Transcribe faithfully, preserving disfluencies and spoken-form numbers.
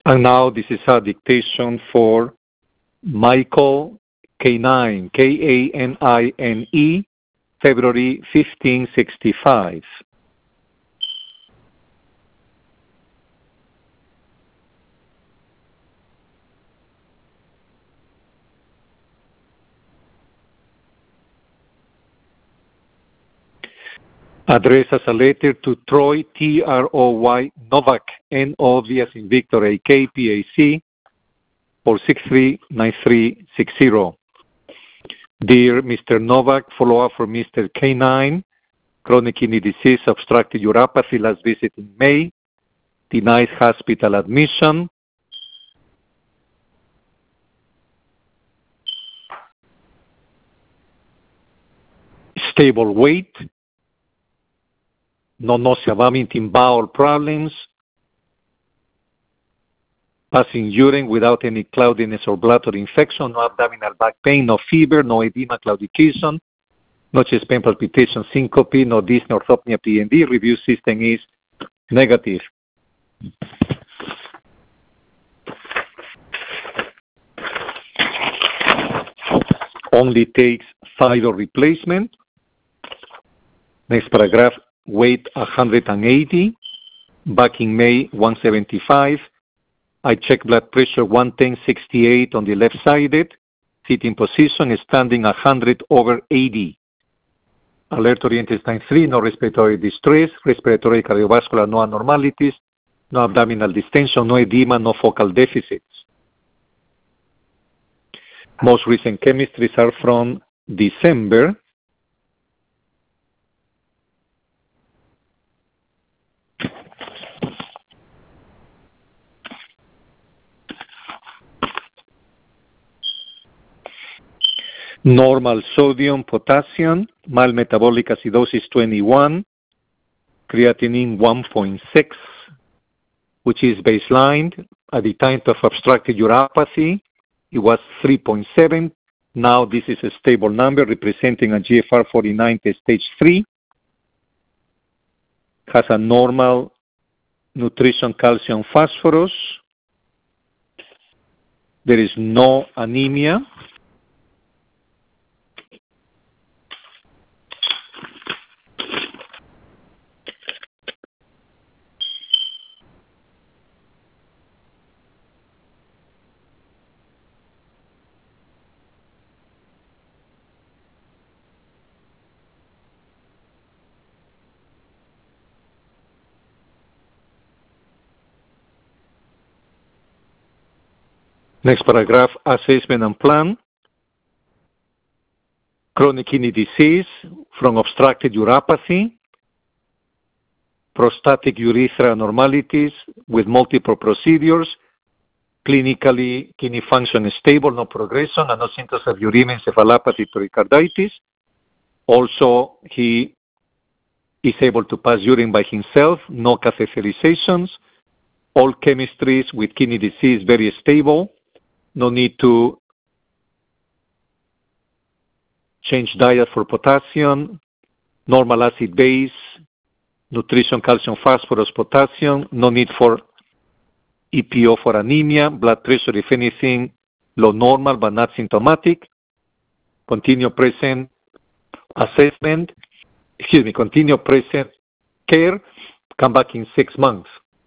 And now this is a dictation for Michael Kanine, K A N I N E, February fifteen sixty-five. Address as a letter to Troy, T R O Y, Novak, N O V as in Victor, A K P A C, four six three nine three six zero. Dear Mister Novak, follow-up for Mister Kanine, chronic kidney disease, obstructive uropathy, last visit in May, denied hospital admission. Stable weight. No nausea, vomiting, bowel problems, passing urine without any cloudiness or bladder infection, no abdominal back pain, no fever, no edema, claudication, no chest pain, palpitation, syncope, no dyspnea, orthopnea, P N D. Review system is negative. Only takes thyroid replacement. Next paragraph. Weight one hundred eighty, back in May one seventy-five. I check blood pressure one ten sixty-eight on the left-sided, sitting position, standing one hundred over eighty. Alert oriented time three, no respiratory distress, respiratory cardiovascular, no abnormalities, no abdominal distension, no edema, no focal deficits. Most recent chemistries are from December. Normal sodium, potassium, mild metabolic acidosis twenty-one, creatinine one point six, which is baseline. At the time of obstructive uropathy, it was three point seven. Now this is a stable number representing a G F R forty-nine stage three. Has a normal nutrition, calcium, phosphorus. There is no anemia. Next paragraph, assessment and plan. Chronic kidney disease from obstructive uropathy, prostatic urethra abnormalities with multiple procedures, clinically kidney function is stable, no progression, and no symptoms of uremia, encephalopathy, pericarditis. Also, he is able to pass urine by himself, no catheterizations. All chemistries with kidney disease very stable. No need to change diet for potassium, normal acid base, nutrition, calcium, phosphorus, potassium. No need for E P O for anemia. Blood pressure, if anything, low normal but not symptomatic. Continue present assessment, excuse me, continue present care. Come back in six months.